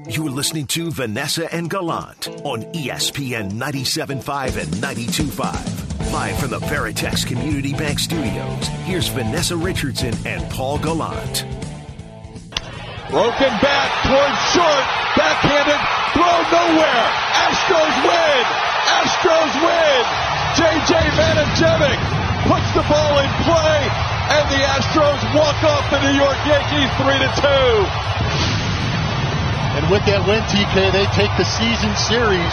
You're listening to Vanessa and Gallant on ESPN 97.5 and 92.5. Live from the Veritex Community Bank Studios, here's Vanessa Richardson and Paul Gallant. Broken back towards short, backhanded, throw nowhere. Astros win! Astros win! J.J. Manajevic puts the ball in play, and the Astros walk off the New York Yankees 3-2. And with that win, TK, they take the season series.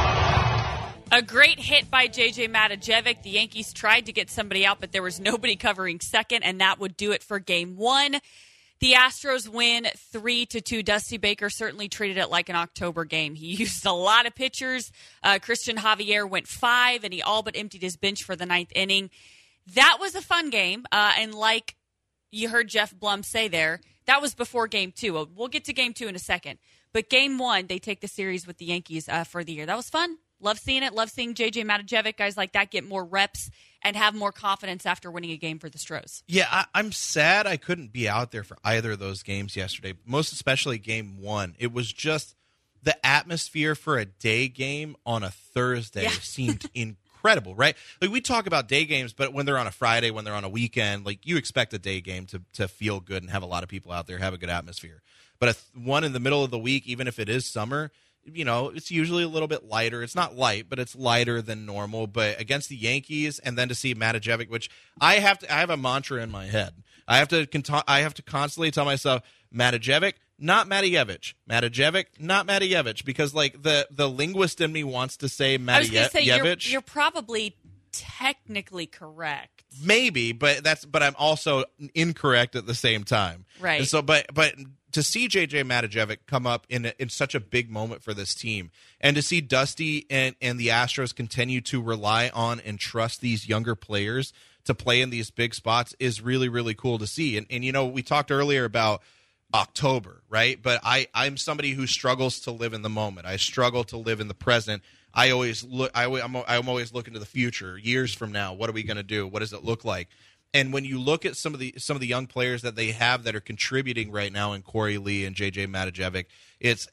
A great hit by J.J. Matajevic. The Yankees tried to get somebody out, but there was nobody covering second, and that would do it for Game 1. The Astros win 3-2. Dusty Baker certainly treated it like an October game. He used a lot of pitchers. Christian Javier went 5, and he all but emptied his bench for the 9th inning. That was a fun game, and like you heard Jeff Blum say there, that was before Game 2. We'll get to Game 2 in a second. But Game 1, they take the series with the Yankees for the year. That was fun. Love seeing it. Love seeing J.J. Matajevic, guys like that, get more reps and have more confidence after winning a game for the Stros. Yeah, I'm sad I couldn't be out there for either of those games yesterday, most especially Game 1. It was just the atmosphere for a day game on a Thursday seemed incredible, right? Like, we talk about day games, but when they're on a Friday, when they're on a weekend, like, you expect a day game to feel good and have a lot of people out there, have a good atmosphere. But one in the middle of the week, even if it is summer, you know, it's usually a little bit lighter. It's not light, but it's lighter than normal. But against the Yankees, and then to see Matajevic, which I have a mantra in my head. I have to constantly tell myself, Matajevic, not Matijevic. Matajevic, not Matijevic, because like the linguist in me wants to say Matijevic. I was going to say you're probably technically correct. Maybe, but I'm also incorrect at the same time. Right. And so, but to see J.J. Matajevic come up in such a big moment for this team, and to see Dusty and the Astros continue to rely on and trust these younger players to play in these big spots is really, really cool to see. And you know, we talked earlier about October, right? But I'm somebody who struggles to live in the moment. I struggle to live in the present. I'm always looking to the future, years from now. What are we going to do? What does it look like? And when you look at some of the young players that they have that are contributing right now in Corey Lee and J.J. Matajevic, it's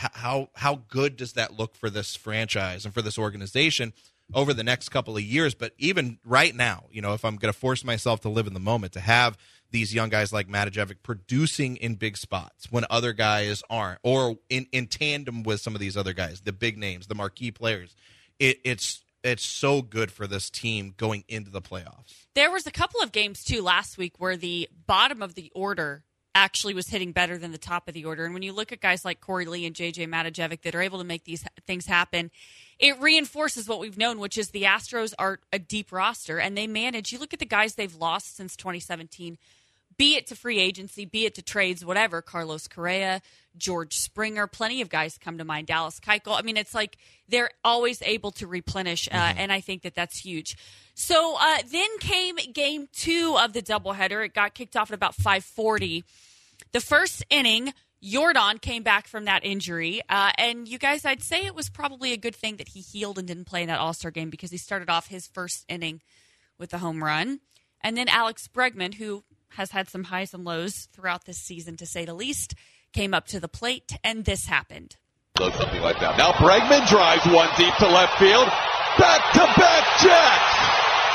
how good does that look for this franchise and for this organization over the next couple of years? But even right now, you know, if I'm going to force myself to live in the moment, to have these young guys like Matajevic producing in big spots when other guys aren't, or in tandem with some of these other guys, the big names, the marquee players, it's so good for this team going into the playoffs. There was a couple of games, too, last week where the bottom of the order actually was hitting better than the top of the order. And when you look at guys like Corey Lee and J.J. Matajevic that are able to make these things happen, it reinforces what we've known, which is the Astros are a deep roster, and they manage. You look at the guys they've lost since 2017, be it to free agency, be it to trades, whatever, Carlos Correa, George Springer, plenty of guys come to mind, Dallas Keuchel. I mean, it's like they're always able to replenish, and I think that that's huge. So then came Game 2 of the doubleheader. It got kicked off at about 5:40. The first inning, Jordan came back from that injury, and you guys, I'd say it was probably a good thing that he healed and didn't play in that All-Star game, because he started off his first inning with a home run. And then Alex Bregman, who has had some highs and lows throughout this season, to say the least, came up to the plate, and this happened. Something like that. Now Bregman drives one deep to left field. Back-to-back jacks!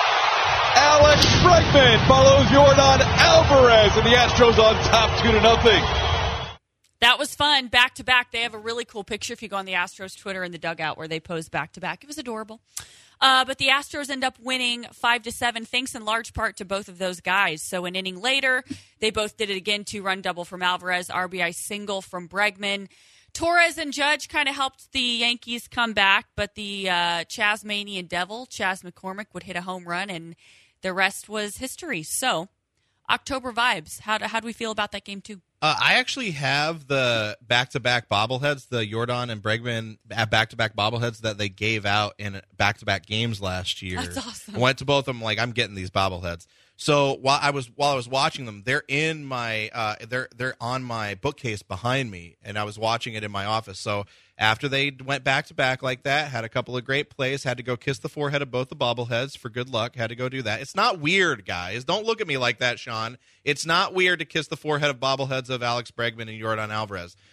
Alex Bregman follows Jordan Alvarez, and the Astros on top 2-0. That was fun. Back-to-back. They have a really cool picture if you go on the Astros Twitter in the dugout where they pose back-to-back. It was adorable. But the Astros end up winning 5-7, thanks in large part to both of those guys. So an inning later, they both did it again, 2-run double from Alvarez, RBI single from Bregman. Torres and Judge kind of helped the Yankees come back, but the Chasmanian Devil, Chas McCormick, would hit a home run, and the rest was history. So, October vibes. How do we feel about that game, too? I actually have the back-to-back bobbleheads, the Jordan and Bregman back-to-back bobbleheads that they gave out in back-to-back games last year. That's awesome. I went to both of them like, I'm getting these bobbleheads. So while I was watching them, they're in my they're on my bookcase behind me, and I was watching it in my office. So after they went back-to-back like that, had a couple of great plays, had to go kiss the forehead of both the bobbleheads for good luck, had to go do that. It's not weird, guys. Don't look at me like that, Sean. It's not weird to kiss the forehead of bobbleheads of Alex Bregman and Jordan Alvarez.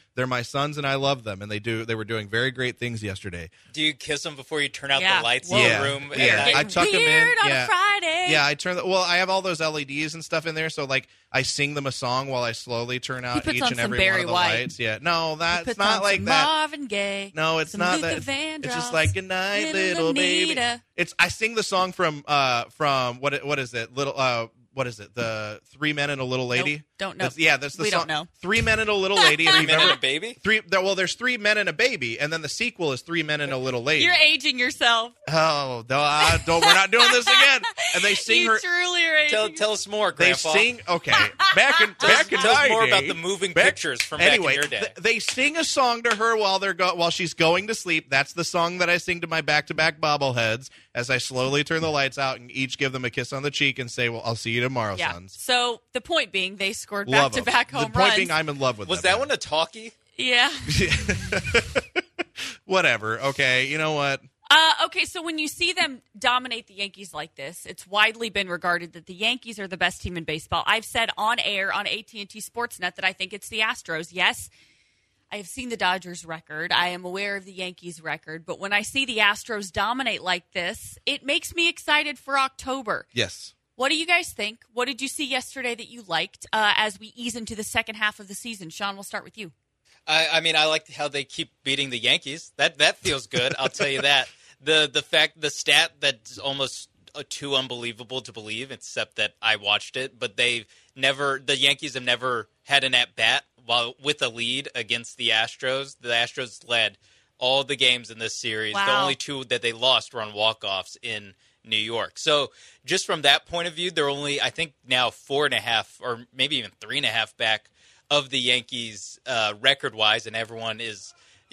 They're my sons, and I love them, and they were doing very great things yesterday. Do you kiss them before you turn out the lights in the room? Yeah, I tuck them in. On a Friday. Yeah, I have all those LEDs and stuff in there, so like I sing them a song while I slowly turn out each and every one of the lights. Yeah, no, that's not like that. Marvin Gaye. No, it's not that. It's just like good night, little baby. I sing the song from what is it? What is it? The 3 Men and a Little Lady? Nope, don't know. That's the we song. Don't know. 3 Men and a Little Lady. 3 Men and a Baby? There's 3 Men and a Baby, and then the sequel is 3 Men and a Little Lady. You're aging yourself. Oh, no, we're not doing this again. And they sing you truly are aging. Tell us more, Grandpa. They sing, okay, tell us more about the moving pictures from back in your day. They sing a song to her while she's going to sleep. That's the song that I sing to my back-to-back bobbleheads as I slowly turn the lights out and each give them a kiss on the cheek and say, well, I'll see you tomorrow, sons. So the point being, they scored back-to-back home runs. The point being, I'm in love with them. Was that one a talkie? Yeah. Whatever. Okay, you know what? Okay, so when you see them dominate the Yankees like this, it's widely been regarded that the Yankees are the best team in baseball. I've said on air on AT&T Sportsnet that I think it's the Astros. Yes, I have seen the Dodgers record. I am aware of the Yankees record. But when I see the Astros dominate like this, it makes me excited for October. Yes. What do you guys think? What did you see yesterday that you liked as we ease into the second half of the season? Sean, we'll start with you. I mean, I like how they keep beating the Yankees. That feels good. I'll tell you that. The stat that's almost too unbelievable to believe, except that I watched it. But the Yankees have never had an at bat while with a lead against the Astros. The Astros led all the games in this series. Wow. The only two that they lost were on walk-offs in New York. So just from that point of view, they're only, I think, now 4.5 or maybe even 3.5 back of the Yankees record-wise, and everyone is,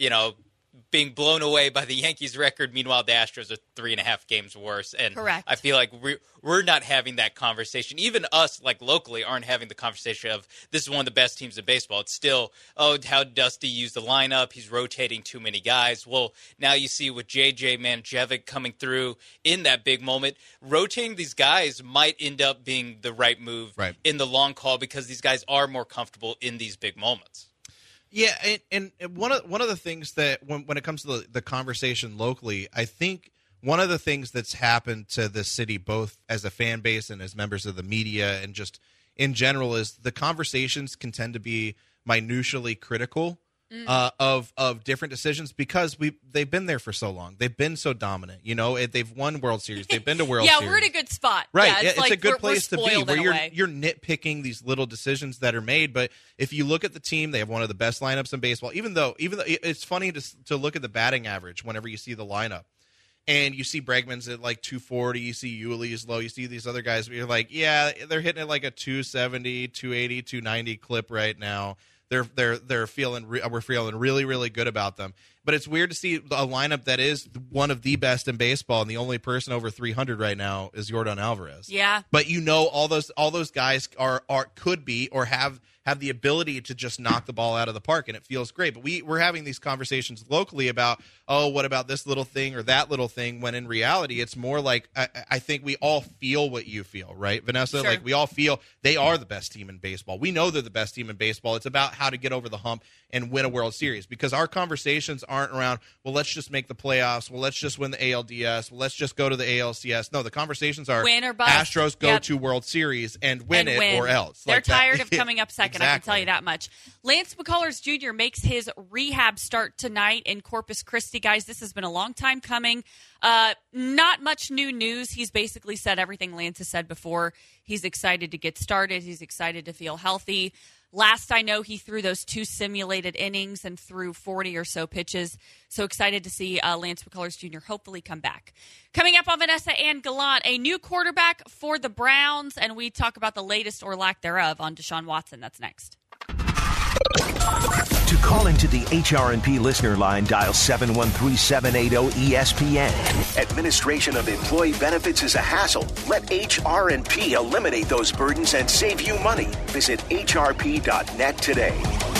being blown away by the Yankees record. Meanwhile, the Astros are 3.5 games worse. And correct. I feel like we're not having that conversation. Even us, like locally, aren't having the conversation of this is one of the best teams in baseball. It's still, how Dusty used the lineup. He's rotating too many guys. Well, now you see with JJ Manajevic coming through in that big moment, rotating these guys might end up being the right move in the long haul because these guys are more comfortable in these big moments. Yeah, and one of the things that when it comes to the conversation locally, I think one of the things that's happened to this city, both as a fan base and as members of the media and just in general, is the conversations can tend to be minutially critical of different decisions because they've been there for so long. They've been so dominant. They've won World Series. They've been to World Series. Yeah, we're in a good spot. Right. Yeah, it's like a good place to be where you're nitpicking these little decisions that are made. But if you look at the team, they have one of the best lineups in baseball. Even though it's funny to look at the batting average whenever you see the lineup. And you see Bregman's at like 240, you see Yuli's low, you see these other guys, but you're like, yeah, they're hitting at like a 270, 280, 290 clip right now. We're feeling really, really good about them. But it's weird to see a lineup that is one of the best in baseball, and the only person over 300 right now is Yordan Alvarez. Yeah. But all those guys could be or have the ability to just knock the ball out of the park, and it feels great. But we're having these conversations locally about, what about this little thing or that little thing, when in reality it's more like I think we all feel what you feel, right, Vanessa? Sure. Like we all feel they are the best team in baseball. We know they're the best team in baseball. It's about how to get over the hump and win a World Series, because our conversations aren't around, well, let's just make the playoffs. Well, let's just win the ALDS. Well, let's just go to the ALCS. No, the conversations are win or bust. Astros go to World Series and win or else. They're like tired of coming up second. Exactly. I can tell you that much. Lance McCullers Jr. makes his rehab start tonight in Corpus Christi. Guys, this has been a long time coming. Not much new news. He's basically said everything Lance has said before. He's excited to get started. He's excited to feel healthy. Last I know, he threw those 2 simulated innings and threw 40 or so pitches. So excited to see Lance McCullers Jr. hopefully come back. Coming up on Vanessa and Gallant, a new quarterback for the Browns, and we talk about the latest or lack thereof on Deshaun Watson. That's next. To call into the HRNP listener line, dial 713-780-ESPN. Administration of employee benefits is a hassle. Let HRNP eliminate those burdens and save you money. Visit hrp.net today.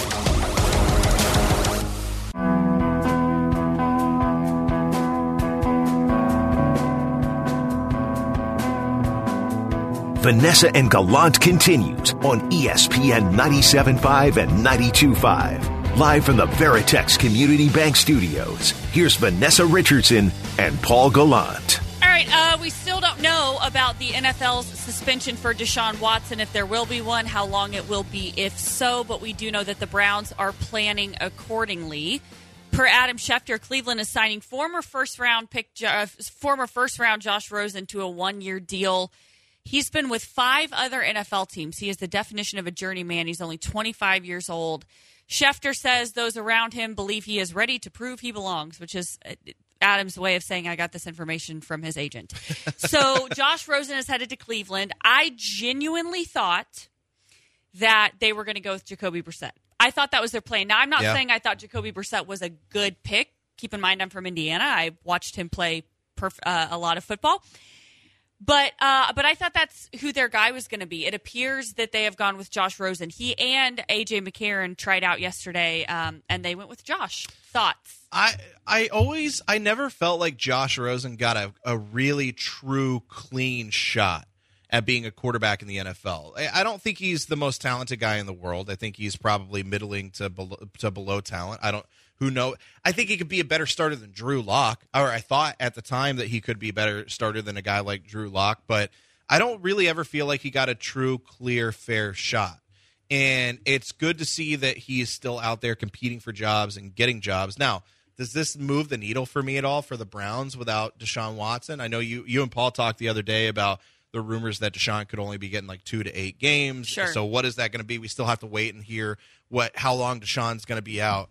Vanessa and Gallant continues on ESPN 97.5 and 92.5. Live from the Veritex Community Bank Studios, here's Vanessa Richardson and Paul Gallant. All right, we still don't know about the NFL's suspension for Deshaun Watson, if there will be one, how long it will be, if so, but we do know that the Browns are planning accordingly. Per Adam Schefter, Cleveland is signing former first-round Josh Rosen to a one-year deal. He's been with 5 other NFL teams. He is the definition of a journeyman. He's only 25 years old. Schefter says those around him believe he is ready to prove he belongs, which is Adam's way of saying I got this information from his agent. So Josh Rosen is headed to Cleveland. I genuinely thought that they were going to go with Jacoby Brissett. I thought that was their plan. Now, I'm not saying I thought Jacoby Brissett was a good pick. Keep in mind, I'm from Indiana. I watched him play a lot of football. But I thought that's who their guy was going to be. It appears that they have gone with Josh Rosen. He and A.J. McCarron tried out yesterday, and they went with Josh. Thoughts? I never felt like Josh Rosen got a really true, clean shot at being a quarterback in the NFL. I don't think he's the most talented guy in the world. I think he's probably middling to below talent. Who knows? I think he could be a better starter than Drew Lock, or I thought at the time that he could be a better starter than a guy like Drew Lock, but I don't really ever feel like he got a true, clear, fair shot. And it's good to see that he is still out there competing for jobs and getting jobs. Now, does this move the needle for me at all for the Browns without Deshaun Watson? I know you and Paul talked the other day about the rumors that Deshaun could only be getting like 2 to 8 games. Sure. So what is that going to be? We still have to wait and hear how long Deshaun's going to be out.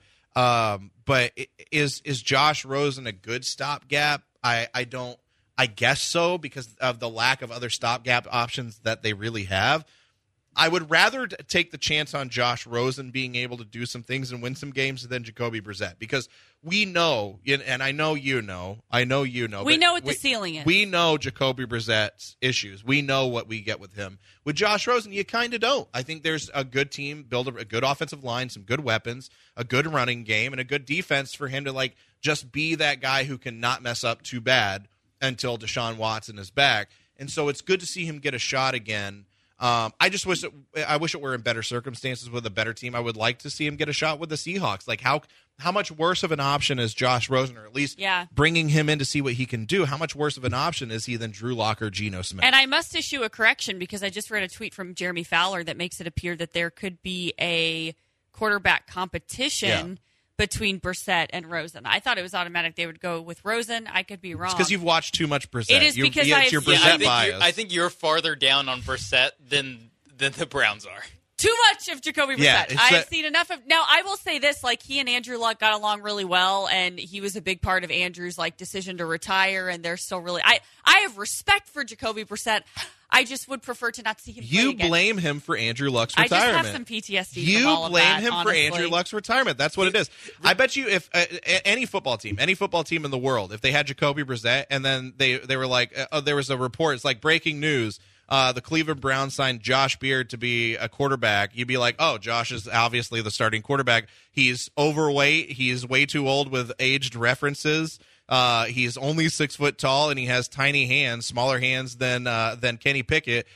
But is Josh Rosen a good stopgap? I guess so, because of the lack of other stopgap options that they really have. I would rather take the chance on Josh Rosen being able to do some things and win some games than Jacoby Brissett, because we know, and I know you know. We know what the ceiling is. We know Jacoby Brissett's issues. We know what we get with him. With Josh Rosen, you kind of don't. I think there's a good team, build a good offensive line, some good weapons, a good running game, and a good defense for him to just be that guy who can not mess up too bad until Deshaun Watson is back. And so it's good to see him get a shot again. I just wish it were in better circumstances with a better team. I would like to see him get a shot with the Seahawks. Like how much worse of an option is Josh Rosen, or at least bringing him in to see what he can do? How much worse of an option is he than Drew Lock or Geno Smith? And I must issue a correction, because I just read a tweet from Jeremy Fowler that makes it appear that there could be a quarterback competition between Brissett and Rosen. I thought it was automatic they would go with Rosen. I could be wrong. It's because you've watched too much Brissett. It is because your Brissett bias. I think you're farther down on Brissett than the Browns are. Too much of Jacoby Brissett. Yeah, I've seen enough of. Now, I will say this: he and Andrew Luck got along really well, and he was a big part of Andrew's decision to retire. And they're still really. I have respect for Jacoby Brissett. I just would prefer to not see him play again. You blame him for Andrew Luck's retirement. I just have some PTSD You from all of blame that, him honestly. for Andrew Luck's retirement. That's what it is. I bet you if any football team in the world, if they had Jacoby Brissett and then they were like, there was a report, it's like breaking news, the Cleveland Browns signed Josh Beard to be a quarterback, you'd be like, oh, Josh is obviously the starting quarterback. He's overweight. He's way too old with aged references. He's only 6 foot tall, and he has tiny hands, smaller hands than Kenny Pickett.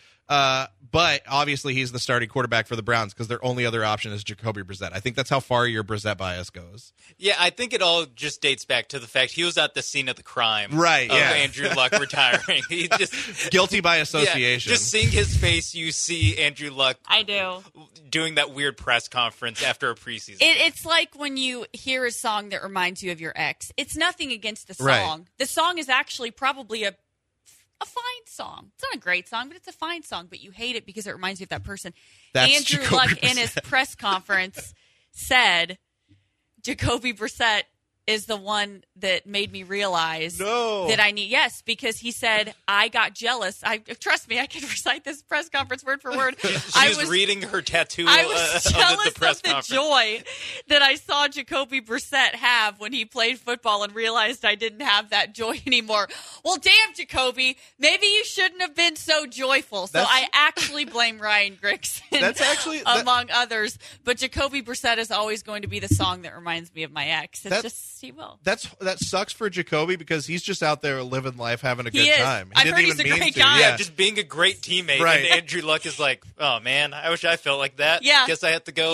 But obviously he's the starting quarterback for the Browns because their only other option is Jacoby Brissett. I think that's how far your Brissett bias goes. Yeah, I think it all just dates back to the fact he was at the scene of the crime of Andrew Luck retiring. He just guilty by association. Yeah, just seeing his face, you see Andrew Luck. I do. Doing that weird press conference after a preseason. It's like when you hear a song that reminds you of your ex. It's nothing against the song. Right. The song is actually probably a fine song. It's not a great song, but it's a fine song. But you hate it because it reminds you of that person. That's Andrew Jacoby Luck Brissett. in his press conference said Jacoby Brissett is the one that made me realize that I need. Yes, because he said, I got jealous. Trust me, I can recite this press conference word for word. She was reading her tattoo I was jealous of the press of the conference. joy that I saw Jacoby Brissett have when he played football and realized I didn't have that joy anymore. Well, damn, Jacoby, maybe you shouldn't have been so joyful. So I actually blame Ryan Grigson among others. But Jacoby Brissett is always going to be the song that reminds me of my ex. It's just, he will. That sucks for Jacoby because he's just out there living life, having a good is. time. I've heard he's a great guy. Yeah, just being a great teammate. Right. And Andrew Luck is like, oh man, I wish I felt like that. Yeah. Guess I have to go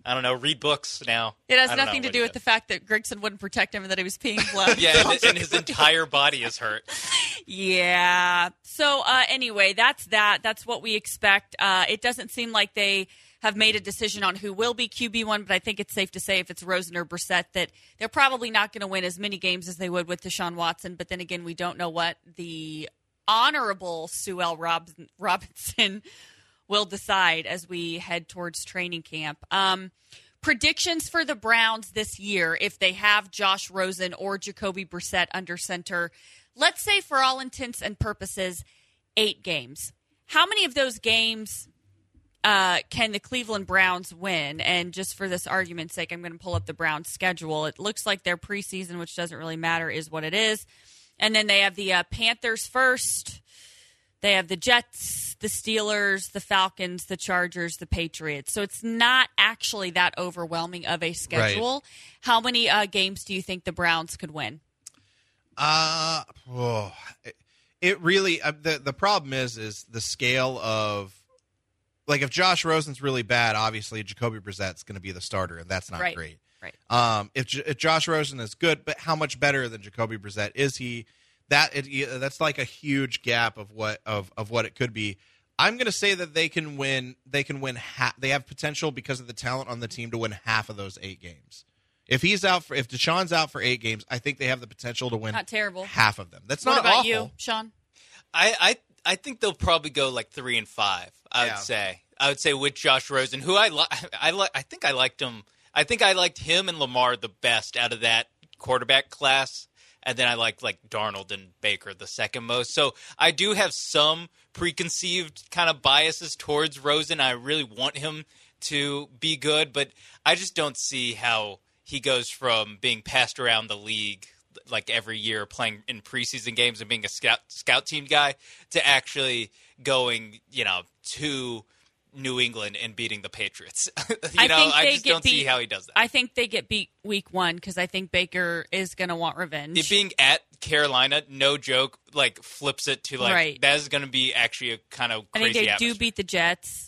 I don't know, read books now. It has I don't nothing know to do with the fact that Grigson wouldn't protect him and that he was peeing blood. Yeah, and his entire body is hurt. Yeah. So anyway, that's that. That's what we expect. It doesn't seem like they have made a decision on who will be QB1, but I think it's safe to say if it's Rosen or Brissett that they're probably not going to win as many games as they would with Deshaun Watson. But then again, we don't know what the honorable Sue L. Robinson will decide as we head towards training camp. Predictions for the Browns this year, if they have Josh Rosen or Jacoby Brissett under center, let's say for all intents and purposes, 8 games. How many of those games can the Cleveland Browns win? And just for this argument's sake, I'm going to pull up the Browns schedule. It looks like their preseason, which doesn't really matter, is what it is. And then they have the Panthers first. They have the Jets, the Steelers, the Falcons, the Chargers, the Patriots. So it's not actually that overwhelming of a schedule. Right. How many games do you think the Browns could win? It really the problem is the scale of, like, if Josh Rosen's really bad, obviously Jacoby Brissett's going to be the starter, and that's not great. Right. If Josh Rosen is good, but how much better than Jacoby Brissett is he? That's like a huge gap of what it could be. I'm going to say that they can win. They have potential because of the talent on the team to win half of those 8 games. If Deshaun's out for 8 games, I think they have the potential to win not terrible. half of them. That's what not about awful. You, Sean? I think they'll probably go like 3-5. I would say with Josh Rosen, who I think I liked him. I think I liked him and Lamar the best out of that quarterback class, and then I liked like Darnold and Baker the second most. So I do have some preconceived kind of biases towards Rosen. I really want him to be good, but I just don't see how he goes from being passed around the league like every year, playing in preseason games and being a scout team guy, to actually going, to New England and beating the Patriots. I just don't see how he does that. I think they get beat week 1 because I think Baker is going to want revenge. It being at Carolina, no joke, like flips it to like that is going to be actually a kind of crazy atmosphere. I think they do beat the Jets.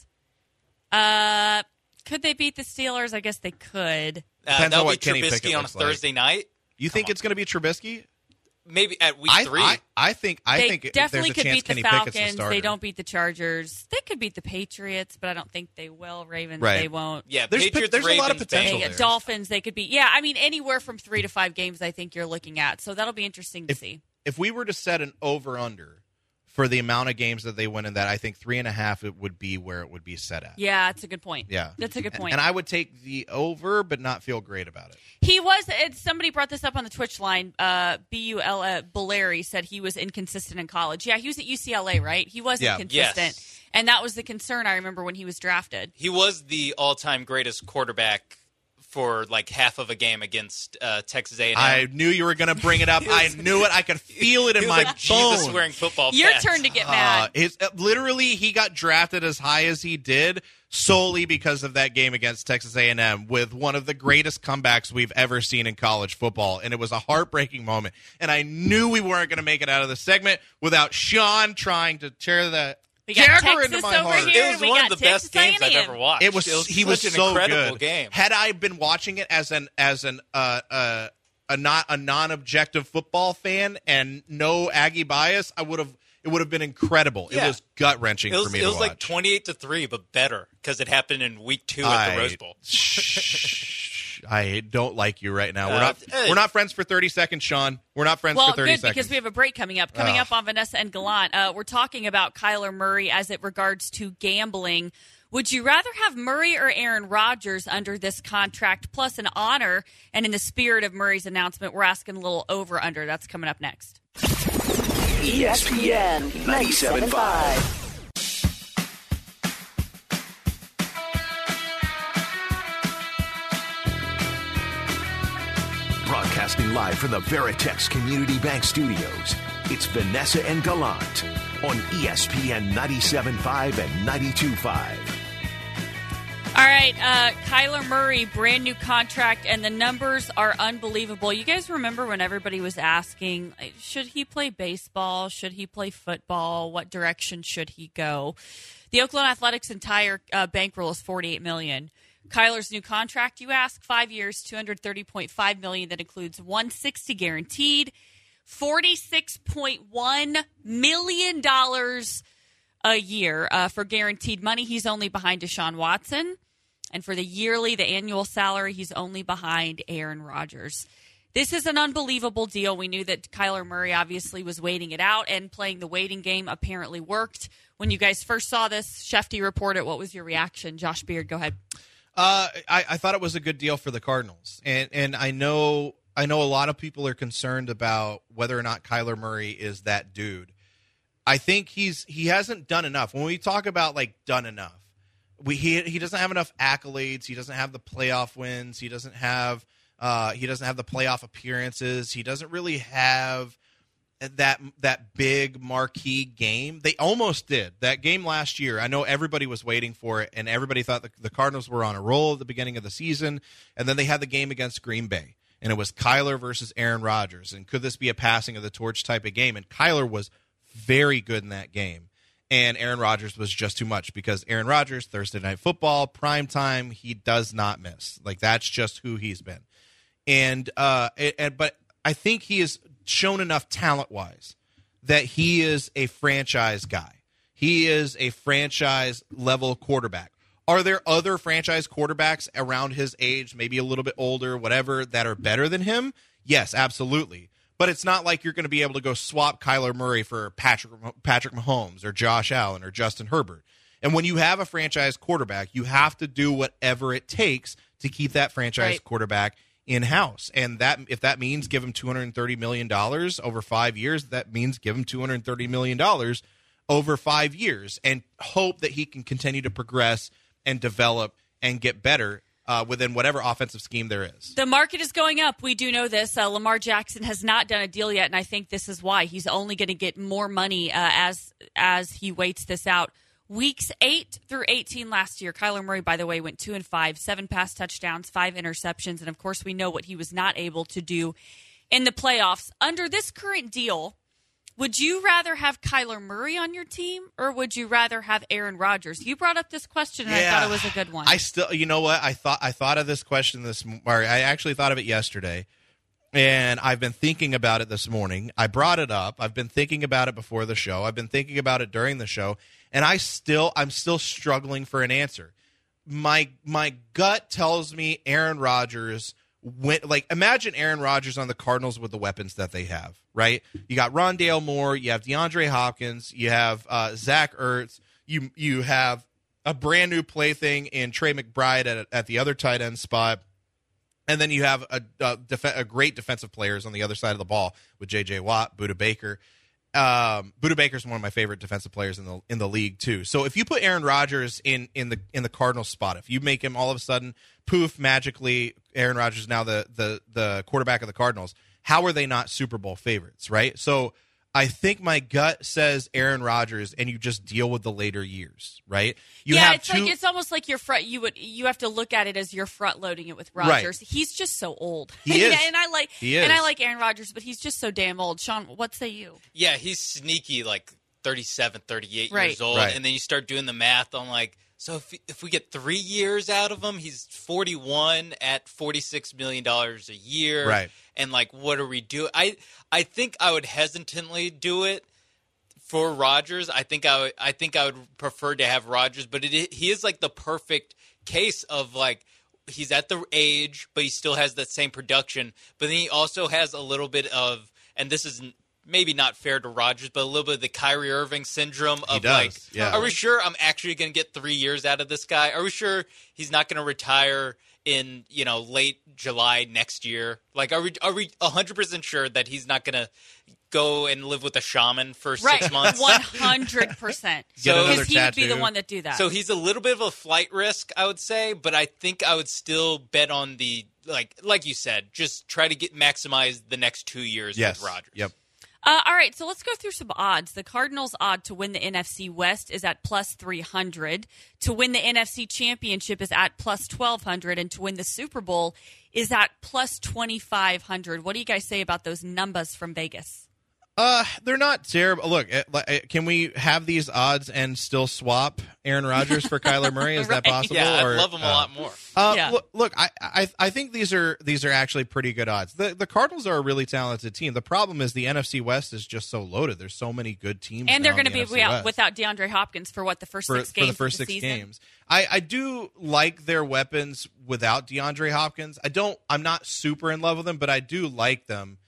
Could they beat the Steelers? I guess they could. Depends on what Kenny Trubisky Pickett on a Thursday night. You think it's going to be Trubisky? Maybe at week 3. I think definitely could beat Kenny the Falcons. Pickett's the starter. They don't beat the Chargers. They could beat the Patriots, but I don't think they will. Ravens, they won't. Yeah, there's Patriots, a lot of potential there. Dolphins, they could beat. Yeah, I mean, anywhere from 3 to 5 games I think you're looking at. So that'll be interesting to see. If we were to set an over-under for the amount of games that they win in that, I think 3.5 it would be where it would be set at. Yeah, that's a good point. Yeah. That's a good point. And I would take the over, but not feel great about it. He was, somebody brought this up on the Twitch line, B-U-L, Bulleri said he was inconsistent in college. Yeah, he was at UCLA, right? He was inconsistent. Yes. And that was the concern, I remember, when he was drafted. He was the all-time greatest quarterback for like half of a game against Texas A&M. I knew you were going to bring it up. I knew it. I could feel it in my bones. Jesus wearing football Your pads. turn to get mad. Literally, he got drafted as high as he did solely because of that game against Texas A&M with one of the greatest comebacks we've ever seen in college football. And it was a heartbreaking moment. And I knew we weren't going to make it out of the segment without Sean trying to tear the dagger into my heart. It was one of the best games I've ever watched. He was such an so incredible good. Game. Had I been watching it as a non-objective football fan and no Aggie bias, it would have been incredible. Yeah. It was gut-wrenching for me to watch. It was like 28-3, but better because it happened in week 2 at the Rose Bowl. I don't like you right now. We're not friends for 30 seconds, Sean. We're not friends for 30 seconds. Well, good, because we have a break coming up. Coming up on Vanessa and Gallant, we're talking about Kyler Murray as it regards to gambling. Would you rather have Murray or Aaron Rodgers under this contract, plus an honor? And in the spirit of Murray's announcement, we're asking a little over-under. That's coming up next. ESPN 97.5. Broadcasting live from the Veritex Community Bank Studios, it's Vanessa and Gallant on ESPN 97.5 and 92.5. All right, Kyler Murray, brand new contract, and the numbers are unbelievable. You guys remember when everybody was asking, should he play baseball? Should he play football? What direction should he go? The Oakland Athletics' entire bankroll is $48 million. Kyler's new contract, you ask, 5 years, $230.5 million. That includes $160 guaranteed, $46.1 million a year for guaranteed money. He's only behind Deshaun Watson. And for the annual salary, he's only behind Aaron Rodgers. This is an unbelievable deal. We knew that Kyler Murray obviously was waiting it out, and playing the waiting game apparently worked. When you guys first saw this, Shefty reported, what was your reaction? Josh Beard, go ahead. I thought it was a good deal for the Cardinals, and I know a lot of people are concerned about whether or not Kyler Murray is that dude. I think he hasn't done enough. When we talk about done enough, he doesn't have enough accolades. He doesn't have the playoff wins. He doesn't have the playoff appearances. He doesn't really have that big marquee game. They almost did. That game last year, I know everybody was waiting for it, and everybody thought the Cardinals were on a roll at the beginning of the season, and then they had the game against Green Bay, and it was Kyler versus Aaron Rodgers, and could this be a passing of the torch type of game? And Kyler was very good in that game, and Aaron Rodgers was just too much, because Aaron Rodgers, Thursday Night Football, prime time, he does not miss. That's just who he's been. But I think he has shown enough talent-wise that he is a franchise guy. He is a franchise-level quarterback. Are there other franchise quarterbacks around his age, maybe a little bit older, whatever, that are better than him? Yes, absolutely. But it's not like you're going to be able to go swap Kyler Murray for Patrick Mahomes or Josh Allen or Justin Herbert. And when you have a franchise quarterback, you have to do whatever it takes to keep that franchise quarterback in-house. And that, if that means give him $230 million over 5 years, that means give him $230 million over 5 years, and hope that he can continue to progress and develop and get better within whatever offensive scheme there is. The market is going up. We do know this. Lamar Jackson has not done a deal yet, and I think this is why. He's only going to get more money as he waits this out. Weeks 8 through 18 last year, Kyler Murray, by the way, went 2-5, 7 pass touchdowns, 5 interceptions, and of course we know what he was not able to do in the playoffs. Under this current deal, would you rather have Kyler Murray on your team, or would you rather have Aaron Rodgers? You brought up this question, and I thought it was a good one. I still, you know what? I thought of this question I actually thought of it yesterday, and I've been thinking about it this morning. I brought it up. I've been thinking about it before the show. I've been thinking about it during the show. And I'm still struggling for an answer. My gut tells me Aaron Rodgers imagine Aaron Rodgers on the Cardinals with the weapons that they have, right? You got Rondale Moore, you have DeAndre Hopkins, you have Zach Ertz, you have a brand new plaything in Trey McBride at the other tight end spot, and then you have a great defensive players on the other side of the ball with J.J. Watt, Budda Baker. Budda Baker's one of my favorite defensive players in the league too. So if you put Aaron Rodgers in the Cardinals spot, if you make him all of a sudden poof magically, Aaron Rodgers is now the quarterback of the Cardinals, how are they not Super Bowl favorites, right? So I think my gut says Aaron Rodgers, and you just deal with the later years, right? It's almost like you're front. You have to look at it as you're front loading it with Rodgers. Right. He's just so old. He is. And I like Aaron Rodgers, but he's just so damn old. Sean, what say you? Yeah, he's sneaky, 37, 38 right. years old, and then you start doing the math on so if we get 3 years out of him, he's 41 at $46 million a year. Right. And what do we do? I think I would hesitantly do it for Rodgers. I think I would prefer to have Rodgers, but he is the perfect case of he's at the age, but he still has that same production. But then he also has a little bit of, and this is maybe not fair to Rodgers, but a little bit of the Kyrie Irving syndrome of are we sure I'm actually going to get 3 years out of this guy? Are we sure he's not going to retire in late July next year? Are we 100% sure that he's not going to go and live with a shaman for 6 months? 100%. Because he would be the one that do that. So he's a little bit of a flight risk, I would say, but I think I would still bet on the like you said, just try to maximize the next 2 years with Rodgers. Yep. All right, so let's go through some odds. The Cardinals' odd to win the NFC West is at plus 300. To win the NFC Championship is at plus 1,200. And to win the Super Bowl is at plus 2,500. What do you guys say about those numbers from Vegas? They're not terrible. Look, can we have these odds and still swap Aaron Rodgers for Kyler Murray? Is that possible? Yeah, I'd love them a lot more. Yeah. Look, I think these are actually pretty good odds. The Cardinals are a really talented team. The problem is the NFC West is just so loaded. There's so many good teams, and they're going to be without DeAndre Hopkins for the first 6 games for the first of the 6 season. games. I do like their weapons without DeAndre Hopkins. I'm not super in love with them, but I do like them.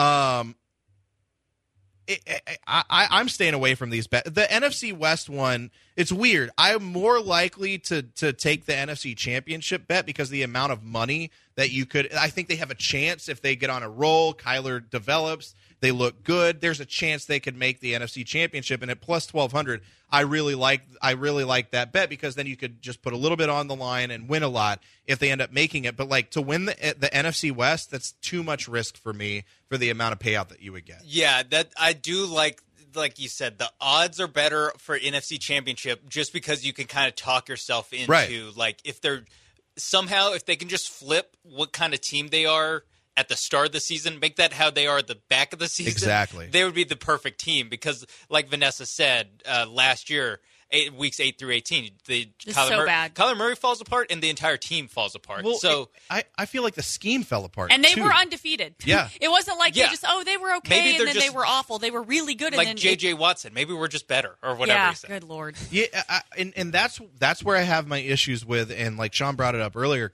I'm staying away from these bets. The NFC West one, it's weird. I'm more likely to take the NFC Championship bet because the amount of money that you could. I think they have a chance if they get on a roll. Kyler develops. They look good. There's a chance they could make the NFC Championship, and at plus 1,200, I really like that bet because then you could just put a little bit on the line and win a lot if they end up making it. But like to win the NFC West, that's too much risk for me for the amount of payout that you would get. Yeah, that I do like you said, the odds are better for NFC Championship just because you can kind of talk yourself into like if they can just flip what kind of team they are at the start of the season, make that how they are at the back of the season. Exactly. They would be the perfect team because, like Vanessa said, last year, weeks 8 through 18, Kyler Murray falls apart and the entire team falls apart. Well, so I feel like the scheme fell apart. And they too. were undefeated. Yeah. It wasn't like they were okay Maybe and then they were awful. They were really good. Like and then J.J. Watson. Maybe we're just better or whatever he said. Good Lord. Yeah, and that's where I have my issues with, and like Sean brought it up earlier,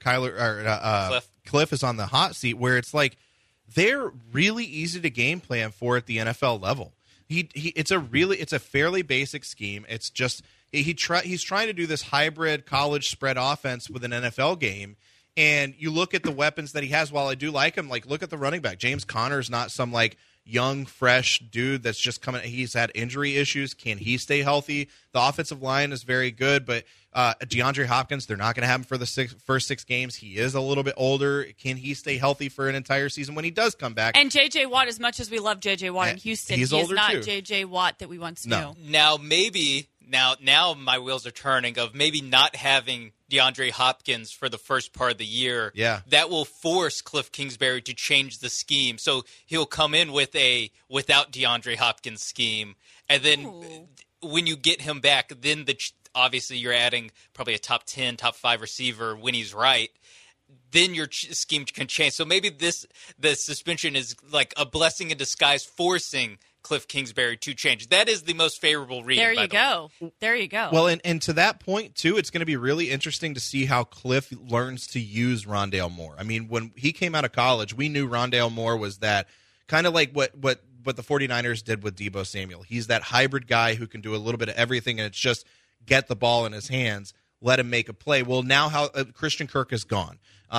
Cliff is on the hot seat where it's like they're really easy to game plan for at the NFL level. It's a fairly basic scheme. It's just he's trying to do this hybrid college spread offense with an NFL game. And you look at the weapons that he has. While I do like him, like look at the running back. James Conner's not some like young, fresh dude that's just coming. He's had injury issues. Can he stay healthy? The offensive line is very good, but DeAndre Hopkins, they're not going to have him for the first 6 games. He is a little bit older. Can he stay healthy for an entire season when he does come back? And J.J. Watt, as much as we love J.J. Watt in Houston, he's he is older not too. J.J. Watt that we once knew. Now maybe now my wheels are turning of maybe not having DeAndre Hopkins for the first part of the year. Yeah. That will force Cliff Kingsbury to change the scheme. So he'll come in with a without DeAndre Hopkins scheme. And then when you get him back, then obviously you're adding probably a top 10, top 5 receiver when he's right. Then your scheme can change. So maybe the suspension is like a blessing in disguise, forcing Cliff Kingsbury to change. That is the most favorable read. There you go. There you go. Well, and to that point, too, it's going to be really interesting to see how Cliff learns to use Rondale Moore. I mean, when he came out of college, we knew Rondale Moore was that kind of like what the 49ers did with Deebo Samuel. He's that hybrid guy who can do a little bit of everything, and it's just get the ball in his hands, let him make a play. Well, now how Christian Kirk is gone.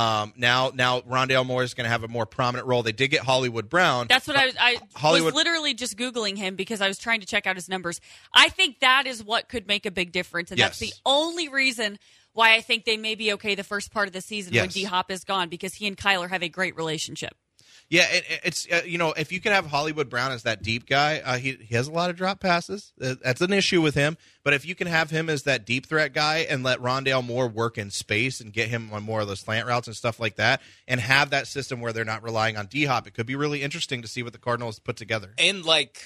Now Rondale Moore is going to have a more prominent role. They did get Hollywood Brown. That's what I was literally just Googling him because I was trying to check out his numbers. I think that is what could make a big difference, and that's the only reason why I think they may be okay the first part of the season when D-Hop is gone, because he and Kyler have a great relationship. Yeah, it's if you could have Hollywood Brown as that deep guy, he has a lot of drop passes. That's an issue with him. But if you can have him as that deep threat guy and let Rondale Moore work in space and get him on more of those slant routes and stuff like that, and have that system where they're not relying on D-Hop, it could be really interesting to see what the Cardinals put together. And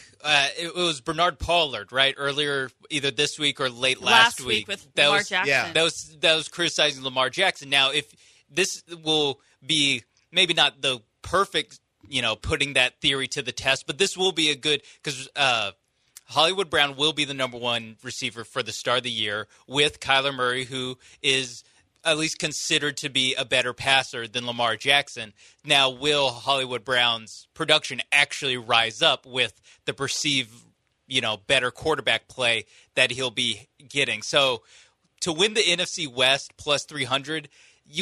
it was Bernard Pollard, right? Earlier, either this week or late last week with Lamar Jackson. Yeah, that was criticizing Lamar Jackson. Now, if this will be maybe not the perfect, putting that theory to the test, but this will be a good, because Hollywood Brown will be the number 1 receiver for the start of the year with Kyler Murray, who is at least considered to be a better passer than Lamar Jackson. Now, will Hollywood Brown's production actually rise up with the perceived, better quarterback play that he'll be getting? So to win the NFC West plus 300, you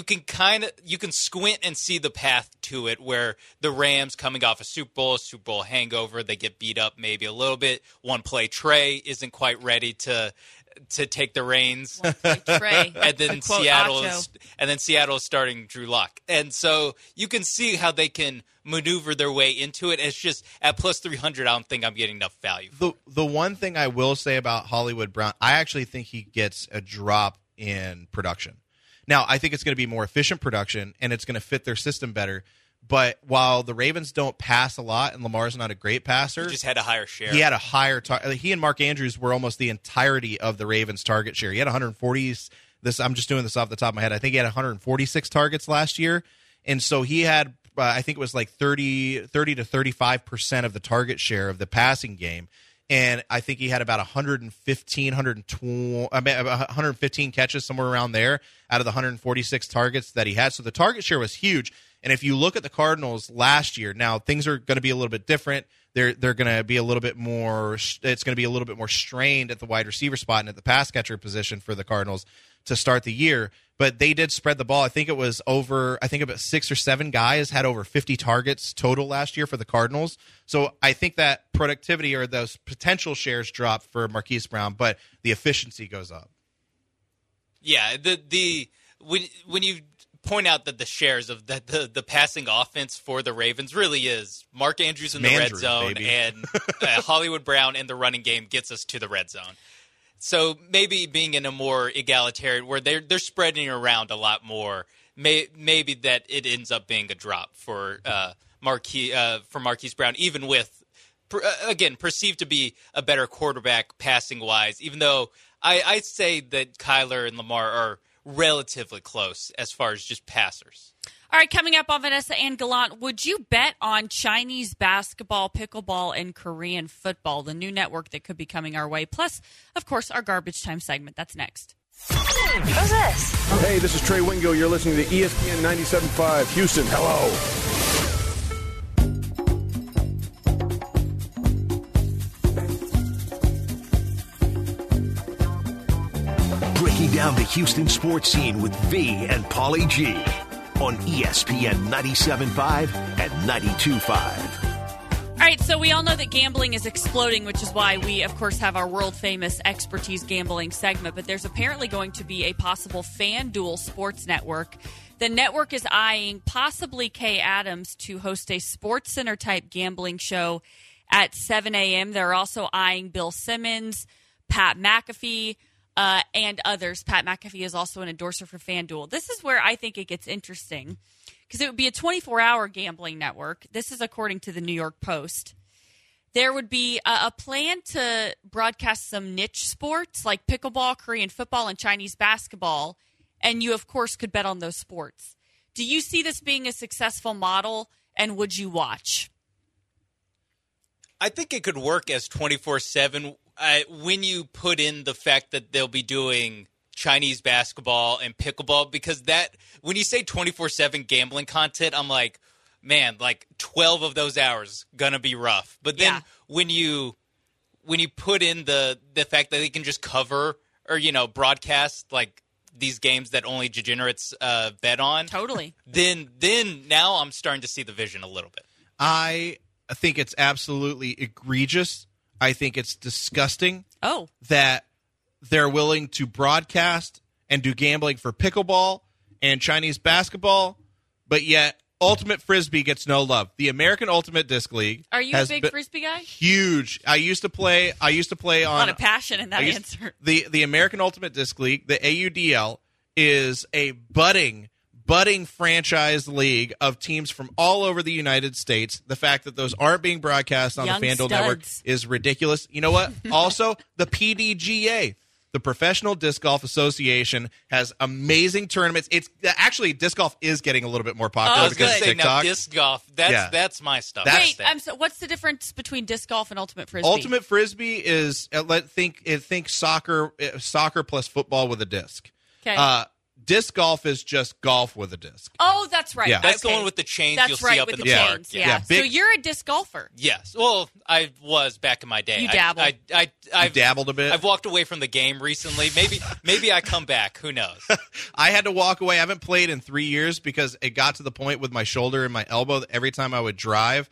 can squint and see the path to it, where the Rams coming off a Super Bowl hangover, they get beat up maybe a little bit. One play Trey isn't quite ready to take the reins. One play Trey. And then Seattle is starting Drew Lock. And so you can see how they can maneuver their way into it. It's just at plus 300, I don't think I'm getting enough value. The one thing I will say about Hollywood Brown, I actually think he gets a drop in production. Now, I think it's going to be more efficient production, and it's going to fit their system better. But while the Ravens don't pass a lot and Lamar's not a great passer, He just had a higher share. he had a higher he and Mark Andrews were almost the entirety of the Ravens' target share. He had 140. I'm just doing this off the top of my head. I think he had 146 targets last year, and so he had I think it was like 30 to 35% of the target share of the passing game. And I think he had about 115 catches, somewhere around there, out of the 146 targets that he had. So the target share was huge. And if you look at the Cardinals last year, now things are going to be a little bit different. They're going to be a little bit more. It's going to be a little bit more strained at the wide receiver spot and at the pass catcher position for the Cardinals to start the year. But they did spread the ball. I think it was about 6 or 7 guys had over 50 targets total last year for the Cardinals. So I think that productivity or those potential shares drop for Marquise Brown, but the efficiency goes up. Yeah, when you point out that the shares of the passing offense for the Ravens really is Mark Andrews in the red zone, baby. And Hollywood Brown in the running game gets us to the red zone. So maybe being in a more egalitarian where they're spreading around a lot more, maybe that it ends up being a drop for Marquise Brown, even with again perceived to be a better quarterback passing wise. Even though I say that Kyler and Lamar are relatively close as far as just passers. All right, coming up on Vanessa and Gallant, would you bet on Chinese basketball, pickleball, and Korean football, the new network that could be coming our way? Plus, of course, our garbage time segment. That's next. Who's this? Hey, this is Trey Wingo. You're listening to ESPN 97.5 Houston. Hello. Breaking down the Houston sports scene with V and Paulie G on ESPN 97.5 and 92.5. All right, so we all know that gambling is exploding, which is why we, of course, have our world-famous expertise gambling segment. But there's apparently going to be a possible FanDuel sports network. The network is eyeing possibly Kay Adams to host a SportsCenter-type gambling show at 7 a.m. They're also eyeing Bill Simmons, Pat McAfee, and others. Pat McAfee is also an endorser for FanDuel. This is where I think it gets interesting because it would be a 24-hour gambling network. This is according to the New York Post. There would be a plan to broadcast some niche sports like pickleball, Korean football, and Chinese basketball, and you, of course, could bet on those sports. Do you see this being a successful model, and would you watch? I think it could work as 24/7 when you put in the fact that they'll be doing Chinese basketball and pickleball, because that when you say 24/7 gambling content, I'm like, man, like 12 of those hours gonna be rough. But then when you put in the fact that they can just cover or broadcast like these games that only degenerates bet on, totally. Then now I'm starting to see the vision a little bit. I think it's absolutely egregious. I think it's disgusting that they're willing to broadcast and do gambling for pickleball and Chinese basketball, but yet Ultimate Frisbee gets no love. The American Ultimate Disc League. Are you a big Frisbee guy? Huge. I used to play on a lot of passion in that answer. The American Ultimate Disc League, the AUDL, is a budding franchise league of teams from all over the United States. The fact that those aren't being broadcast on the FanDuel network is ridiculous. You know what? Also, the PDGA, the Professional Disc Golf Association, has amazing tournaments. It's actually disc golf is getting a little bit more popular because of TikTok. Now, disc golf, that's my stuff. Wait, what's the difference between disc golf and Ultimate Frisbee? Ultimate Frisbee is think soccer plus football with a disc. Okay. Disc golf is just golf with a disc. Oh, that's right. Yeah. That's the one with the chains you'll see up in the park. Yeah. So you're a disc golfer. Yes. Well, I was back in my day. You dabble. I've dabbled a bit. I've walked away from the game recently. Maybe I come back. Who knows? I had to walk away. I haven't played in 3 years because it got to the point with my shoulder and my elbow that every time I would drive,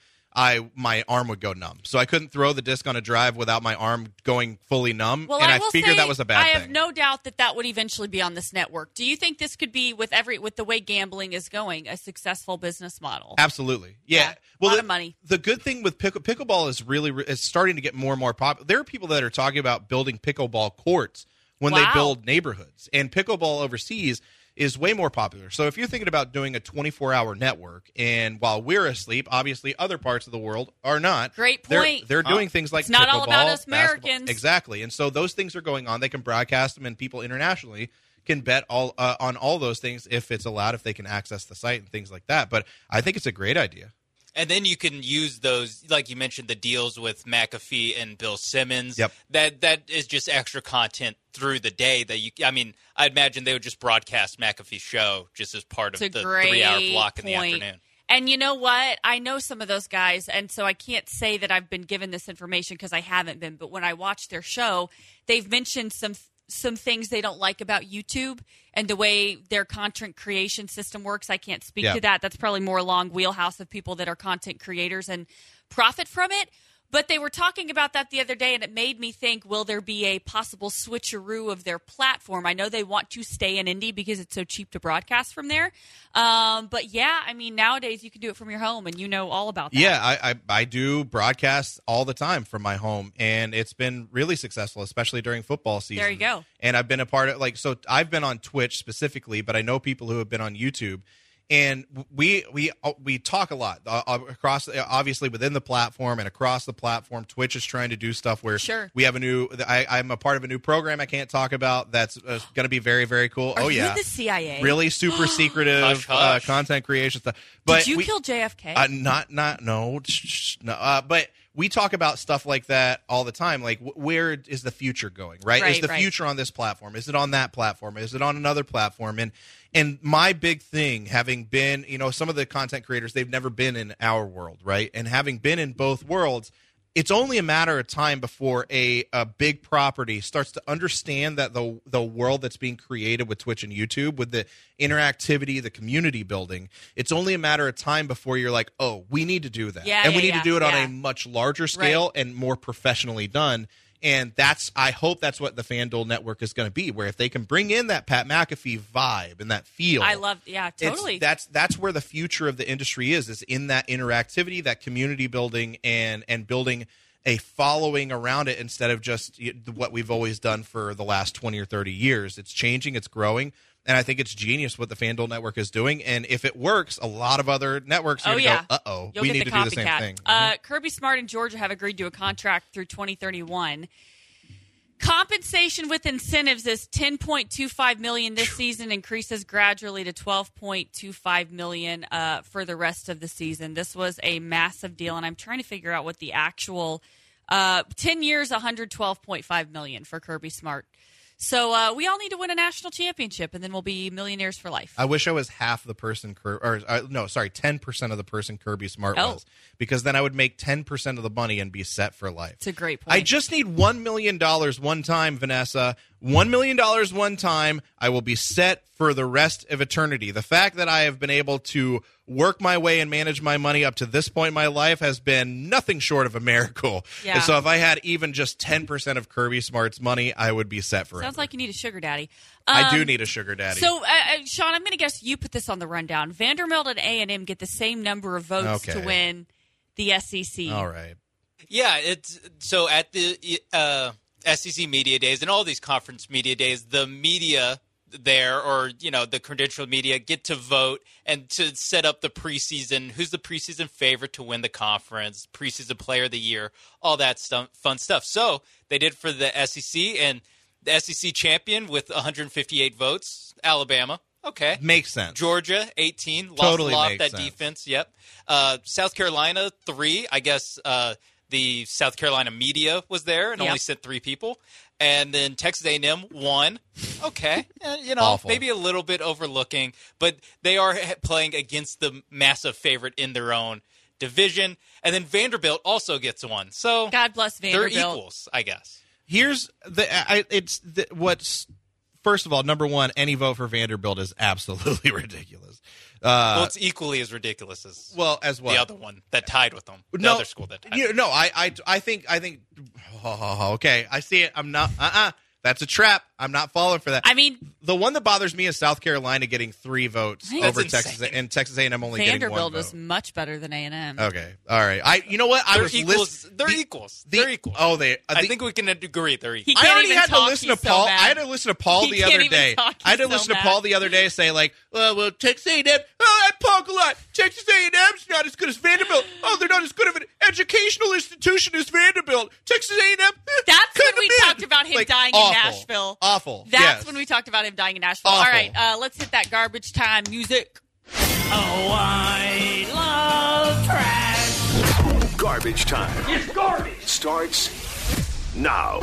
my arm would go numb. So I couldn't throw the disc on a drive without my arm going fully numb. Well, and I figured that was a bad thing. I have no doubt that would eventually be on this network. Do you think this could be, with the way gambling is going, a successful business model? Absolutely. Yeah. Well, a lot of money. The good thing with pickleball is it's starting to get more and more popular. There are people that are talking about building pickleball courts when they build neighborhoods. And pickleball overseas is way more popular. So if you're thinking about doing a 24-hour network, and while we're asleep, obviously other parts of the world are not. Great point. They're doing things like it's not all about pickleball, us Americans. basketball. Exactly. And so those things are going on. They can broadcast them, and people internationally can bet all on all those things if it's allowed, if they can access the site and things like that. But I think it's a great idea. And then you can use those, like you mentioned, the deals with McAfee and Bill Simmons. Yep. That is just extra content through the day that I imagine they would just broadcast McAfee's show just as part of the 3-hour block in the afternoon. And you know what? I know some of those guys, and so I can't say that I've been given this information because I haven't been. But when I watch their show, they've mentioned some things they don't like about YouTube and the way their content creation system works. I can't speak to that. That's probably more along wheelhouse of people that are content creators and profit from it. But they were talking about that the other day, and it made me think, will there be a possible switcheroo of their platform? I know they want to stay in Indy because it's so cheap to broadcast from there. But, yeah, I mean, nowadays you can do it from your home, and you know all about that. Yeah, I do broadcasts all the time from my home, and it's been really successful, especially during football season. There you go. And I've been a part of, so I've been on Twitch specifically, but I know people who have been on YouTube. And we talk a lot across, obviously within the platform and across the platform. Twitch is trying to do stuff where we have I'm a part of a new program I can't talk about that's going to be very, very cool. Are you the CIA? Really super secretive content creation stuff. But did you kill JFK? No. But we talk about stuff like that all the time. Like, where is the future going, right? Is the future on this platform? Is it on that platform? Is it on another platform? And my big thing, having been, some of the content creators, they've never been in our world, right? And having been in both worlds, it's only a matter of time before a big property starts to understand that the world that's being created with Twitch and YouTube, with the interactivity, the community building, it's only a matter of time before you're like, oh, we need to do that. We need to do it on a much larger scale and more professionally done. And I hope that's what the FanDuel network is going to be, where if they can bring in that Pat McAfee vibe and that feel. Totally. That's where the future of the industry is in that interactivity, that community building, and building a following around it instead of just what we've always done for the last 20 or 30 years. It's changing, it's growing. And I think it's genius what the FanDuel network is doing. And if it works, a lot of other networks are going to go, uh-oh, we need to do the same thing. Kirby Smart and Georgia have agreed to a contract through 2031. Compensation with incentives is $10.25 million this season, increases gradually to $12.25 million for the rest of the season. This was a massive deal, and I'm trying to figure out what the actual 10 years, $112.5 million for Kirby Smart. So we all need to win a national championship, and then we'll be millionaires for life. I wish I was half the person, 10% of the person Kirby Smart was, because then I would make 10% of the money and be set for life. It's a great point. I just need $1 million one time, Vanessa. $1 million one time, I will be set for the rest of eternity. The fact that I have been able to work my way and manage my money up to this point in my life has been nothing short of a miracle. Yeah. And so if I had even just 10% of Kirby Smart's money, I would be set forever. Sounds like you need a sugar daddy. I do need a sugar daddy. So, Sean, I'm going to guess you put this on the rundown. Vanderbilt and A&M get the same number of votes to win the SEC. All right. Yeah, it's so at the SEC Media Days and all these conference media days, the media there, or the credentialed media, get to vote and to set up the preseason, who's the preseason favorite to win the conference, preseason player of the year, all that fun stuff. So they did for the SEC, and the SEC champion with 158 votes, Alabama. Okay. Makes sense. Georgia, 18. Totally lost makes that sense. Defense. Yep. South Carolina, 3. I guess the South Carolina media was there and only sent 3 people. And then Texas A&M, 1. Okay. Awful. Maybe a little bit overlooking, but they are playing against the massive favorite in their own division. And then Vanderbilt also gets 1. So God bless Vanderbilt. They're equals, I guess. Here's what's first of all, number one, any vote for Vanderbilt is absolutely ridiculous. Well, it's equally as ridiculous as the other one that tied with them. The other school that tied. I think. Okay, I see it. I'm not. That's a trap. I'm not falling for that. I mean, the one that bothers me is South Carolina getting 3 votes over Texas, and Texas A&M only getting 1 vote. Vanderbilt is much better than A&M. Okay, all right. You know what? They're equals. They're equals. They're equals. Oh, I think we can agree they're equals. I already had to listen to Paul. I had to listen to Paul the other day. I had to listen to Paul the other day say like, well, Texas A&M. Oh, that Paul Gallant. Texas A&M's not as good as Vanderbilt. Oh, they're not as good of an educational institution as Vanderbilt. Texas A&M. That's when we talked about him dying in Nashville. Awful. That's when we talked about him dying in Nashville. Awful. All right, let's hit that garbage time music. Oh, I love trash. Garbage time. It's garbage. Starts now.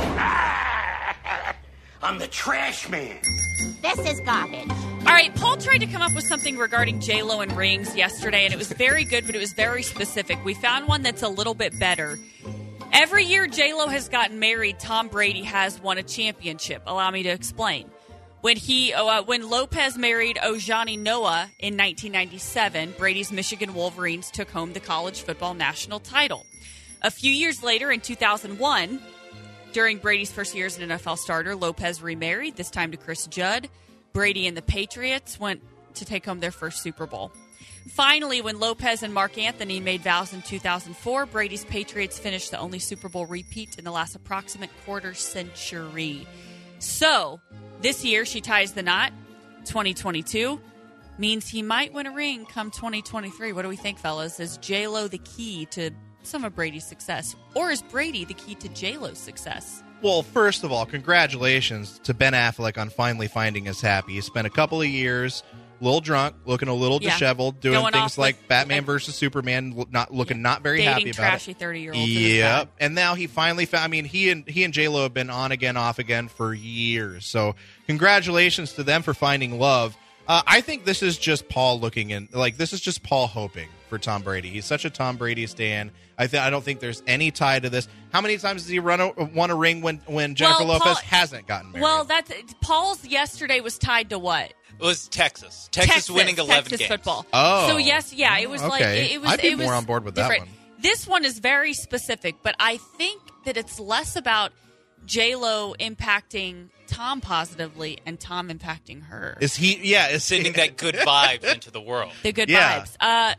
I'm the trash man. This is garbage. All right, Paul tried to come up with something regarding J-Lo and rings yesterday, and it was very good, but it was very specific. We found one that's a little bit better. Every year J-Lo has gotten married, Tom Brady has won a championship. Allow me to explain. When Lopez married Ojani Noah in 1997, Brady's Michigan Wolverines took home the college football national title. A few years later, in 2001, during Brady's first year as an NFL starter, Lopez remarried, this time to Chris Judd. Brady and the Patriots went to take home their first Super Bowl. Finally, when Lopez and Mark Anthony made vows in 2004, Brady's Patriots finished the only Super Bowl repeat in the last approximate quarter century. So, this year she ties the knot. 2022 means he might win a ring come 2023. What do we think, fellas? Is J-Lo the key to some of Brady's success? Or is Brady the key to J-Lo's success? Well, first of all, congratulations to Ben Affleck on finally finding his happy. He spent a couple of years a little drunk, looking a little disheveled, doing things like Batman versus Superman, not very happy about trashy it. 30-year-olds. Yep. And now he finally found, I mean, he and J-Lo have been on again, off again for years. So congratulations to them for finding love. I think this is just Paul looking in, like, this is just Paul hoping for Tom Brady. He's such a Tom Brady stan. I don't think there's any tie to this. How many times has he won a ring when Jennifer Lopez hasn't gotten married? Well, Paul's yesterday was tied to what? It was Texas. Texas winning 11 games. Football. Oh. So, yes, yeah, it was like, it was I'd be more on board with different. that one. This one is very specific, but I think that it's less about J-Lo impacting Tom positively and Tom impacting her. Is sending that good vibes into the world. The good vibes.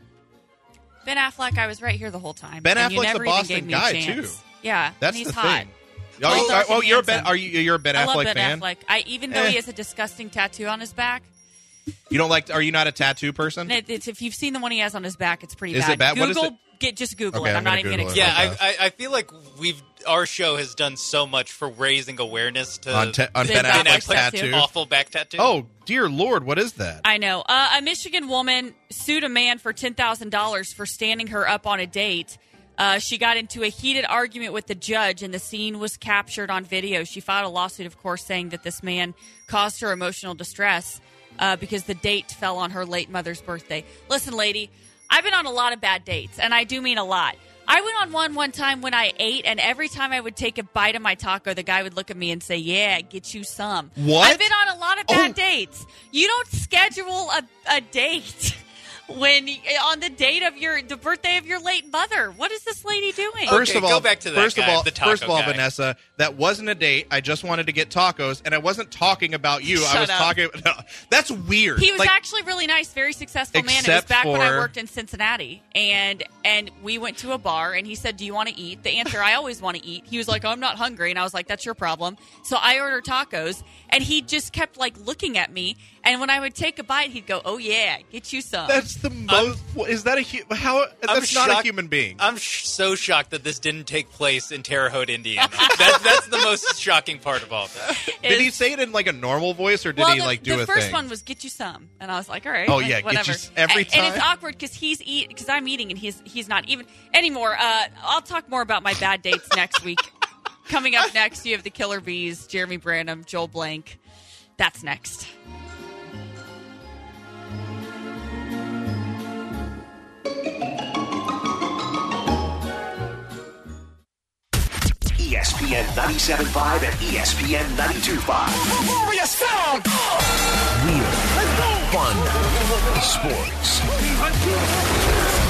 Ben Affleck, I was right here the whole time. Ben and you Affleck's never a Boston even gave me guy, a chance. too. Yeah, that's he's the hot. thing. You're a Ben I love Affleck Ben fan? Affleck. Even though he has a disgusting tattoo on his back. You don't like? Are you not a tattoo person? If you've seen the one he has on his back, it's pretty Is bad. it bad? Google, what is it? Just Google Okay, it. I'm not even going to explain it. Yeah, I feel like our show has done so much for raising awareness to on Ben Affleck's tattoo. Awful back tattoo. Oh, dear Lord, what is that? I know. A Michigan woman sued a man for $10,000 for standing her up on a date. She got into a heated argument with the judge, and the scene was captured on video. She filed a lawsuit, of course, saying that this man caused her emotional distress because the date fell on her late mother's birthday. Listen, lady, I've been on a lot of bad dates, and I do mean a lot. I went on one time when I ate, and every time I would take a bite of my taco, the guy would look at me and say, yeah, get you some. What? I've been on a lot of bad dates. You don't schedule a date when on the date of the birthday of your late mother. What is this lady doing? First of all, go back to that first guy, of the taco all, guy. Vanessa, that wasn't a date. I just wanted to get tacos, and I wasn't talking about you. Shut I was up. talking. No, that's weird. He was actually really nice, very successful man. It was back when I worked in Cincinnati, and we went to a bar, and he said, "Do you want to eat?" The answer, I always want to eat. He was like, "I'm not hungry," and I was like, "That's your problem." So I ordered tacos, and he just kept like looking at me. And when I would take a bite, he'd go, "Oh yeah, get you some." That's the most. Is that how? That's not a human being. I'm so shocked that this didn't take place in Terre Haute, Indiana. That's the most shocking part of all of that. Did he say it in like a normal voice, or did he like do a thing? The first one was "Get you some," and I was like, "All right." Oh yeah, whatever. Get you every time. And it's awkward because I'm eating and he's not even anymore. I'll talk more about my bad dates next week. Coming up next, you have the Killer Bees, Jeremy Branham, Joel Blank. That's next. ESPN 97.5 and ESPN 92.5. Warrior sound! Real, fun, sports.